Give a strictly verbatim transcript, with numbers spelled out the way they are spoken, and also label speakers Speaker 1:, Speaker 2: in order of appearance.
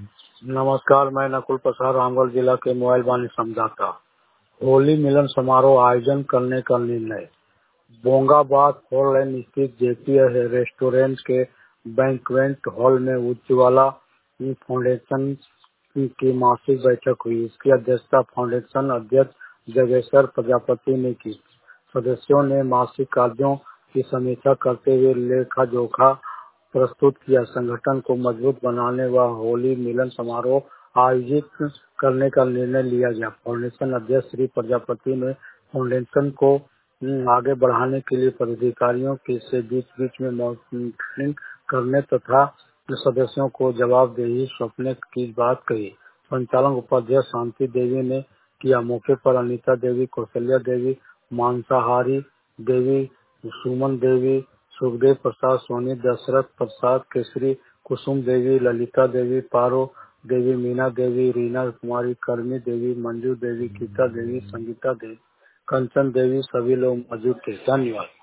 Speaker 1: नमस्कार, मैं नकुल प्रसाद रामगढ़ जिला के मोबाइल वाणी समझाता। होली मिलन समारोह आयोजन करने का निर्णय। बोंगाबाद फोर लेन स्थित जेपी रेस्टोरेंट के बैंक्वेट हॉल में उज्ज्वला फाउंडेशन की मासिक बैठक हुई। इसकी अध्यक्षता फाउंडेशन अध्यक्ष जगेश्वर प्रजापति ने की। सदस्यों ने मासिक कार्यों की समीक्षा करते हुए लेखा जोखा प्रस्तुत किया। संगठन को मजबूत बनाने व होली मिलन समारोह आयोजित करने का निर्णय लिया गया। फाउंडेशन अध्यक्ष श्री प्रजापति ने फाउंडेशन को आगे बढ़ाने के लिए पदाधिकारियों के से बीच बीच में मॉनिटरिंग करने तथा सदस्यों को जवाबदेही सौंपने की बात कही। संचालक उपाध्यक्ष शांति देवी ने किया। मौके पर अनीता देवी, कौशल्या देवी, मांसाहारी देवी, सुमन देवी, सुखदेव प्रसाद सोनी, दशरथ प्रसाद केसरी, कुसुम देवी, ललिता देवी, पारो देवी, मीना देवी, रीना कुमारी, कर्मी देवी, मंजू देवी, गीता देवी, संगीता देवी, कंचन देवी, सभी लोग मौजूद थे। धन्यवाद।